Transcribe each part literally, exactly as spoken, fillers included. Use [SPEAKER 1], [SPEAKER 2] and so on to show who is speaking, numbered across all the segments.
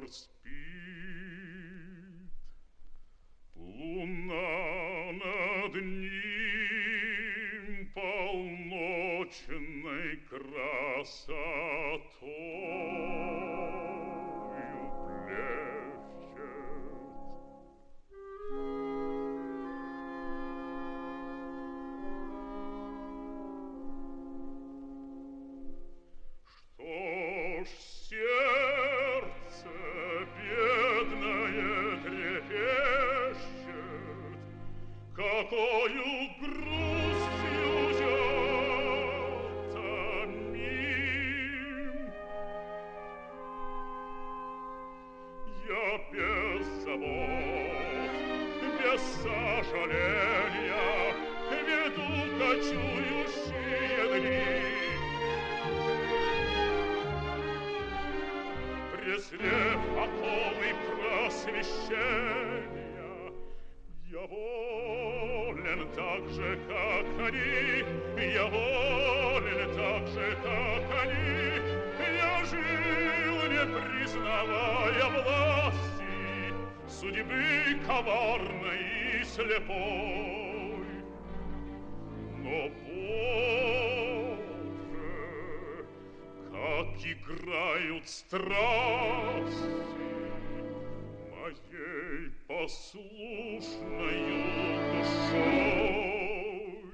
[SPEAKER 1] Двор спит, луна над ним полночной красотою блещет. Что ж сердце бедное трепещет, какою грустью я томим. Я без забот, без сожаления веду кочующие дни. Презрев оковы просвещения, я волен так же, как они, я волен так же, как они. Я жил, не признавая власти судьбы коварной и слепой. Но как играют страсти моей послушною душой.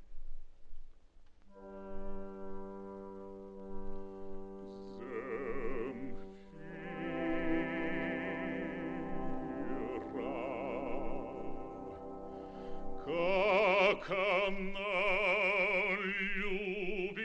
[SPEAKER 1] Земфира, как она любит.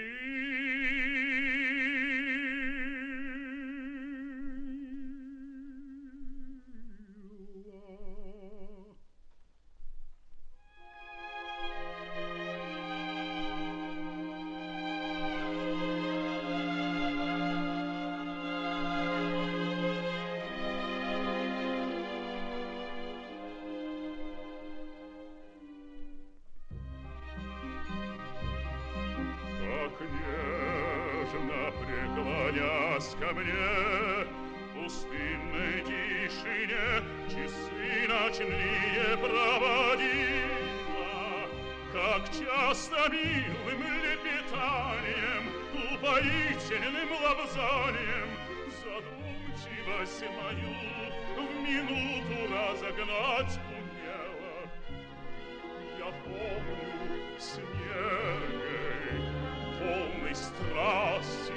[SPEAKER 1] Как нежно преклонясь ко мне в пустынной тишине, часы ночные проводила, как часто милым лепетанием, упоительным лобзанием задумчивость мою в минуту разогнать умела. Я помню снегой, полной страсти,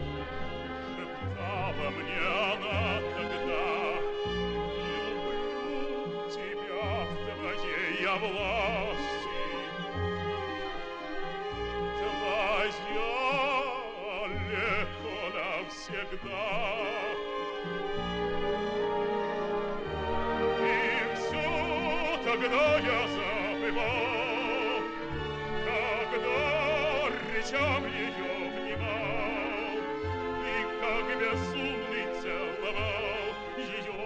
[SPEAKER 1] шептала мне она тогда: не люблю тебя в твоей я власти. Твоя легко навсегда. И все тогда я забывал, когда речам ее внимал, и как безумный целовал ее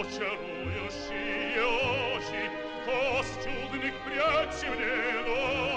[SPEAKER 1] чарующие очи, то с чудных прядь темнело.